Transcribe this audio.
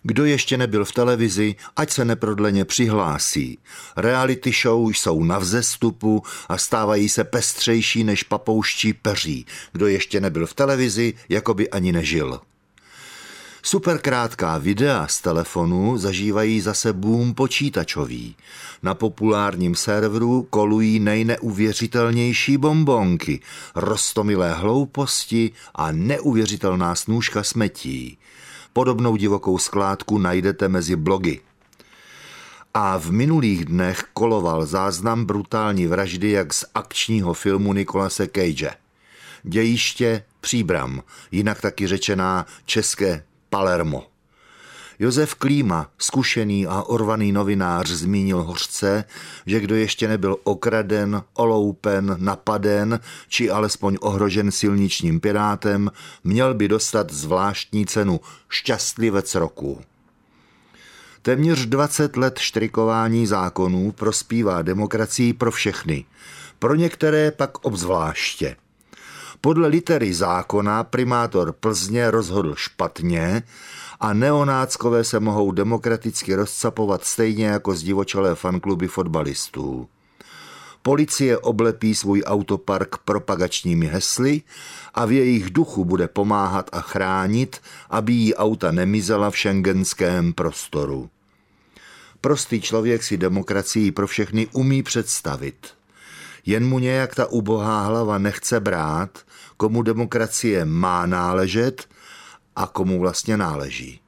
Kdo ještě nebyl v televizi, ať se neprodleně přihlásí. Reality show jsou na vzestupu a stávají se pestřejší než papouščí peří. Kdo ještě nebyl v televizi, jako by ani nežil. Superkrátká videa z telefonu zažívají zase boom počítačový. Na populárním serveru kolují nejneuvěřitelnější bonbonky, roztomilé hlouposti a neuvěřitelná snůška smetí. Podobnou divokou skládku najdete mezi blogy. A v minulých dnech koloval záznam brutální vraždy jak z akčního filmu Nicolase Cage. Dějiště Příbram, jinak taky řečená české Palermo. Josef Klíma, zkušený a orvaný novinář, zmínil hořce, že kdo ještě nebyl okraden, oloupen, napaden či alespoň ohrožen silničním pirátem, měl by dostat zvláštní cenu Šťastlivec roku. Téměř 20 let štrikování zákonů prospívá demokracii pro všechny, pro některé pak obzvláště. Podle litery zákona primátor Plzně rozhodl špatně a neonáckové se mohou demokraticky rozcapovat stejně jako zdivočelé fankluby fotbalistů. Policie oblepí svůj autopark propagačními hesly a v jejich duchu bude pomáhat a chránit, aby jí auta nemizela v schengenském prostoru. Prostý člověk si demokracii pro všechny umí představit. Jen mu nějak ta ubohá hlava nechce brát, komu demokracie má náležet a komu vlastně náleží.